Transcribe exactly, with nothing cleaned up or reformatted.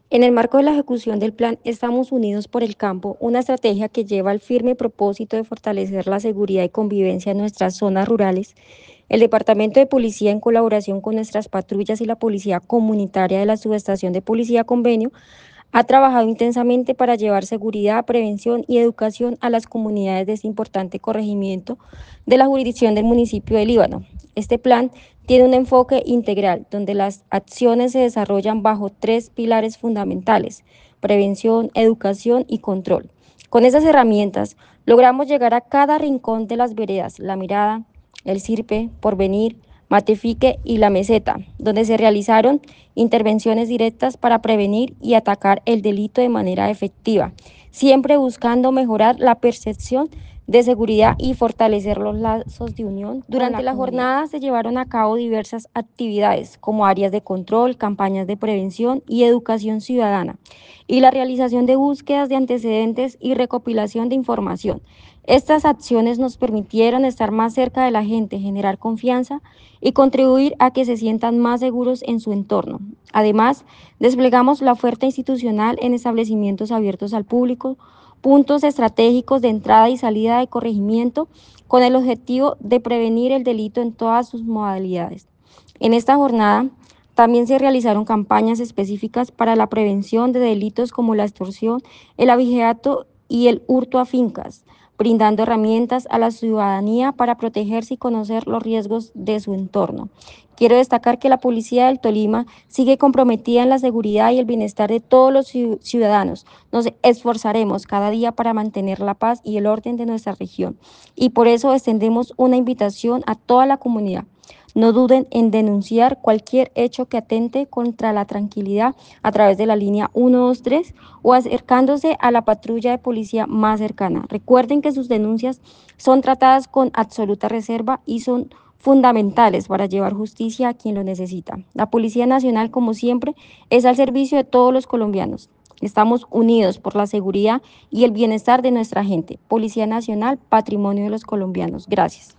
En el marco de la ejecución del plan Estamos Unidos por el Campo, una estrategia que lleva al firme propósito de fortalecer la seguridad y convivencia en nuestras zonas rurales, el Departamento de Policía, en colaboración con nuestras patrullas y la Policía Comunitaria de la Subestación de Policía Convenio, ha trabajado intensamente para llevar seguridad, prevención y educación a las comunidades de este importante corregimiento de la jurisdicción del municipio de Líbano. Este plan tiene un enfoque integral, donde las acciones se desarrollan bajo tres pilares fundamentales: prevención, educación y control. Con esas herramientas logramos llegar a cada rincón de las veredas: La Mirada, El Sirpe, Porvenir, Matefique y La Meseta, donde se realizaron intervenciones directas para prevenir y atacar el delito de manera efectiva, siempre buscando mejorar la percepción de seguridad y fortalecer los lazos de unión. Durante la, la jornada se llevaron a cabo diversas actividades, como áreas de control, campañas de prevención y educación ciudadana, y la realización de búsquedas de antecedentes y recopilación de información. Estas acciones nos permitieron estar más cerca de la gente, generar confianza y contribuir a que se sientan más seguros en su entorno. Además, desplegamos la oferta institucional en establecimientos abiertos al público, puntos estratégicos de entrada y salida de corregimiento, con el objetivo de prevenir el delito en todas sus modalidades. En esta jornada también se realizaron campañas específicas para la prevención de delitos como la extorsión, el abigeato y el hurto a fincas, brindando herramientas a la ciudadanía para protegerse y conocer los riesgos de su entorno. Quiero destacar que la Policía del Tolima sigue comprometida en la seguridad y el bienestar de todos los ciudadanos. Nos esforzaremos cada día para mantener la paz y el orden de nuestra región, y por eso extendemos una invitación a toda la comunidad. No duden en denunciar cualquier hecho que atente contra la tranquilidad a través de la línea uno dos tres o acercándose a la patrulla de policía más cercana. Recuerden que sus denuncias son tratadas con absoluta reserva y son fundamentales para llevar justicia a quien lo necesita. La Policía Nacional, como siempre, es al servicio de todos los colombianos. Estamos unidos por la seguridad y el bienestar de nuestra gente. Policía Nacional, patrimonio de los colombianos. Gracias.